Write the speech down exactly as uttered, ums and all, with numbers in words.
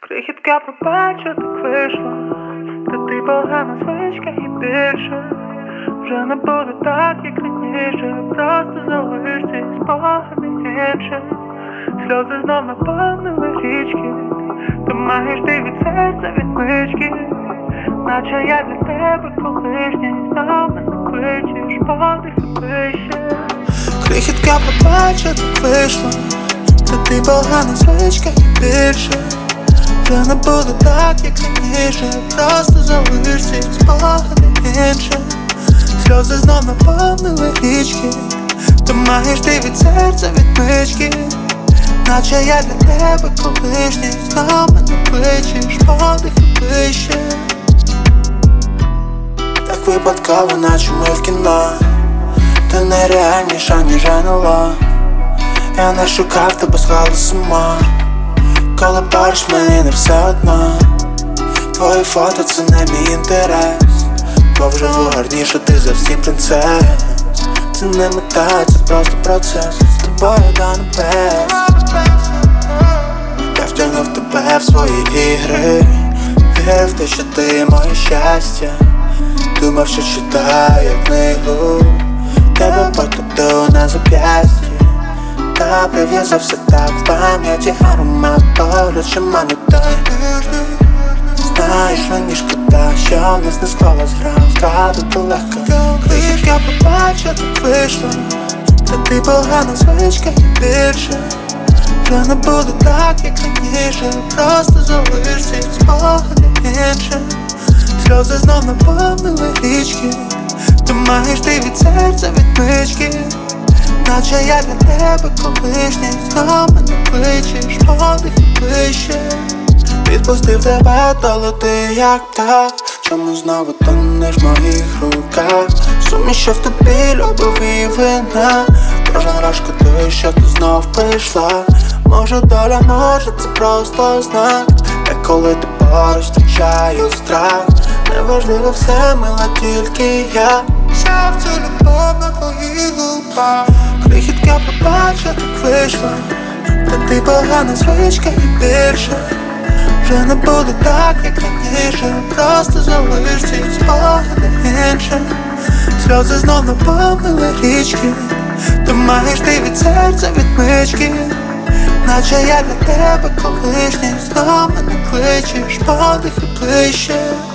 Крихітка, пробач, що так вийшло, та ти погана звичка і більше вже не буде так, як раніше. Просто залишся і спогади інше. Сльози знов наповнили річки, ти маєш ти від серця відмички, наче я для тебе колишня, і знов мене кличеш, подихи ближче. Крихітка, пробач, що так вийшло, та ти погана звичка і більше вже не буде так, як раніше. Просто залишся і спогади інше. Сльози знов наповнили річки, ти маєш ти від серця відмички, наче я для тебе колишній, знов мене кличеш, подихи ближче. Так випадково, наче ми в кіно, ти нереальніша, ніж НЛО. Я не шукав тебе, схвали з ума, коли поруч мені не все одно. Твої фото це не мій інтерес, бо вживу гарніше ти за всі принцес. Це не мета, це просто процес, з тобою до небес. Я втягнув тебе в свої ігри, вірив в те, що ти моє щастя. Думав, що читаю книгу, тебе покладу на зап'ясті. Та прив'язався так в пам'яті, аромат погляд, що мене той. Знаєш, мені шкода, що в нас не склалась гра, втратити легко. Крихітка, пробач, що так вийшло, та ти погана звичка і більше вже не буде так, як раніше. Просто залишся і спогади інше. Сльози знов наповнили річки, ти маєш ти від серця відмички, наче я для тебе колишній, знов мене кличеш, подихи ближче. Відпустив тебе, то лети як так, чому знову тонеш в моїх руках? Суміш, що в тобі любов і вина, кожен раз шкодую, що ти знов прийшла. Може доля, може це просто знак, та коли ти поруч, втрачаю страх. Неважливо все, мила тільки я взяв цю любов на твоїх губах. Крихітка, пробач, що так вийшло, та ти погана звичка і більше вже не буде так, як раніше. Просто залишся і спогади інше. Сльози знов наповнили річки, ти маєш ти від серця відмички, наче я для тебе колишній, знов мене кличеш, подихи ближче.